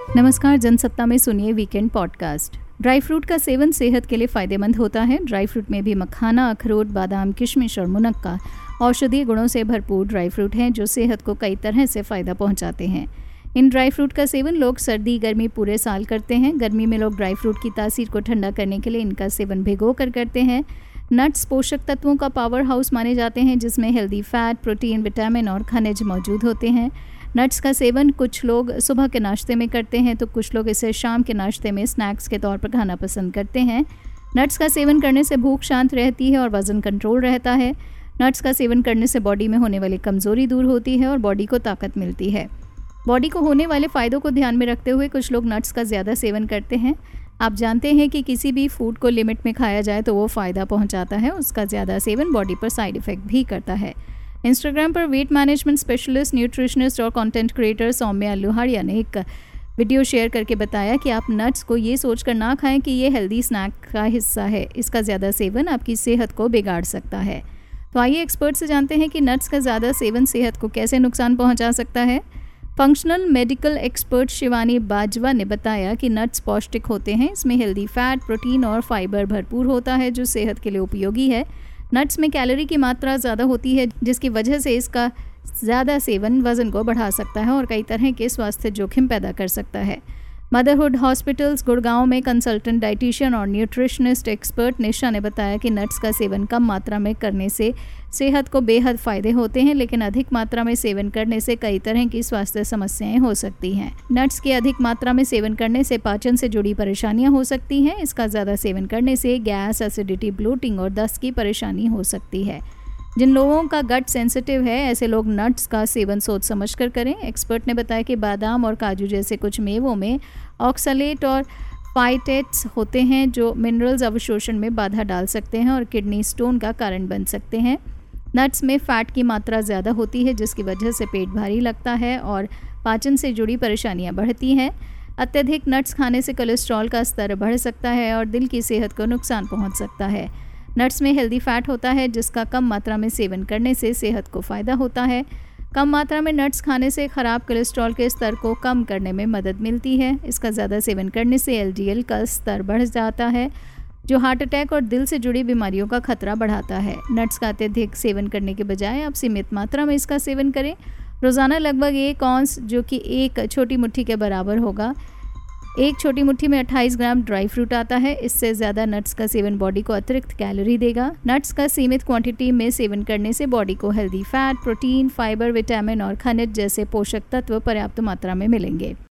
नमस्कार, जनसत्ता में सुनिए वीकेंड पॉडकास्ट। ड्राई फ्रूट का सेवन सेहत के लिए फ़ायदेमंद होता है। ड्राई फ्रूट में भी मखाना, अखरोट, बादाम, किशमिश और मुनक्का औषधीय गुणों से भरपूर ड्राई फ्रूट हैं जो सेहत को कई तरह से फ़ायदा पहुंचाते हैं। इन ड्राई फ्रूट का सेवन लोग सर्दी गर्मी पूरे साल करते हैं। गर्मी में लोग ड्राई फ्रूट की तासीर को ठंडा करने के लिए इनका सेवन भिगो कर करते हैं। नट्स पोषक तत्वों का पावर हाउस माने जाते हैं जिसमें हेल्दी फैट, प्रोटीन, विटामिन और खनिज मौजूद होते हैं। नट्स का सेवन कुछ लोग सुबह के नाश्ते में करते हैं तो कुछ लोग इसे शाम के नाश्ते में स्नैक्स के तौर पर खाना पसंद करते हैं। नट्स का सेवन करने से भूख शांत रहती है और वज़न कंट्रोल रहता है। नट्स का सेवन करने से बॉडी में होने वाली कमज़ोरी दूर होती है और बॉडी को ताकत मिलती है। बॉडी को होने वाले फ़ायदों को ध्यान में रखते हुए कुछ लोग नट्स का ज़्यादा सेवन करते हैं। आप जानते हैं कि किसी भी फूड को लिमिट में खाया जाए तो वो फ़ायदा पहुंचाता है। उसका ज़्यादा सेवन बॉडी पर साइड इफ़ेक्ट भी करता है। इंस्टाग्राम पर वेट मैनेजमेंट स्पेशलिस्ट, न्यूट्रिशनिस्ट और कंटेंट क्रिएटर सौम्या लोहारिया ने एक वीडियो शेयर करके बताया कि आप नट्स को ये सोचकर ना खाएं कि ये हेल्दी स्नैक का हिस्सा है। इसका ज़्यादा सेवन आपकी सेहत को बिगाड़ सकता है। तो आइए एक्सपर्ट से जानते हैं कि नट्स का ज़्यादा सेवन सेहत को कैसे नुकसान पहुंचा सकता है। Functional medical expert Shivani Bajwa ने बताया कि नट्स पौष्टिक होते हैं। इसमें हेल्दी फैट, प्रोटीन और फाइबर भरपूर होता है जो सेहत के लिए उपयोगी है। नट्स में कैलोरी की मात्रा ज़्यादा होती है जिसकी वजह से इसका ज़्यादा सेवन वज़न को बढ़ा सकता है और कई तरह के स्वास्थ्य जोखिम पैदा कर सकता है। मदरहुड हॉस्पिटल्स गुड़गांव में कंसल्टेंट डाइटिशियन और न्यूट्रिशनिस्ट एक्सपर्ट निशा ने बताया कि नट्स का सेवन कम मात्रा में करने से सेहत को बेहद फ़ायदे होते हैं, लेकिन अधिक मात्रा में सेवन करने से कई तरह की स्वास्थ्य समस्याएं हो सकती हैं। नट्स के अधिक मात्रा में सेवन करने से पाचन से जुड़ी परेशानियां हो सकती हैं। इसका ज़्यादा सेवन करने से गैस, एसिडिटी, ब्लोटिंग और दस्त की परेशानी हो सकती है। जिन लोगों का गट सेंसिटिव है ऐसे लोग नट्स का सेवन सोच समझ कर करें। एक्सपर्ट ने बताया कि बादाम और काजू जैसे कुछ मेवों में ऑक्सलेट और फाइटेट्स होते हैं जो मिनरल्स अवशोषण में बाधा डाल सकते हैं और किडनी स्टोन का कारण बन सकते हैं। नट्स में फ़ैट की मात्रा ज़्यादा होती है जिसकी वजह से पेट भारी लगता है और पाचन से जुड़ी परेशानियां बढ़ती हैं। अत्यधिक नट्स खाने से कोलेस्ट्रॉल का स्तर बढ़ सकता है और दिल की सेहत को नुकसान पहुंच सकता है। नट्स में हेल्दी फैट होता है जिसका कम मात्रा में सेवन करने से सेहत को फ़ायदा होता है। कम मात्रा में नट्स खाने से ख़राब कोलेस्ट्रॉल के स्तर को कम करने में मदद मिलती है। इसका ज़्यादा सेवन करने से एलडीएल का स्तर बढ़ जाता है जो हार्ट अटैक और दिल से जुड़ी बीमारियों का खतरा बढ़ाता है। नट्स का अत्यधिक सेवन करने के बजाय आप सीमित मात्रा में इसका सेवन करें। रोज़ाना लगभग 1 औंस जो कि एक छोटी मुट्ठी के बराबर होगा। एक छोटी मुट्ठी में 28 ग्राम ड्राई फ्रूट आता है। इससे ज़्यादा नट्स का सेवन बॉडी को अतिरिक्त कैलोरी देगा। नट्स का सीमित क्वांटिटी में सेवन करने से बॉडी को healthy fat, protein, fibre, vitamin और खनिज जैसे पोषक तत्व पर्याप्त मात्रा में मिलेंगे।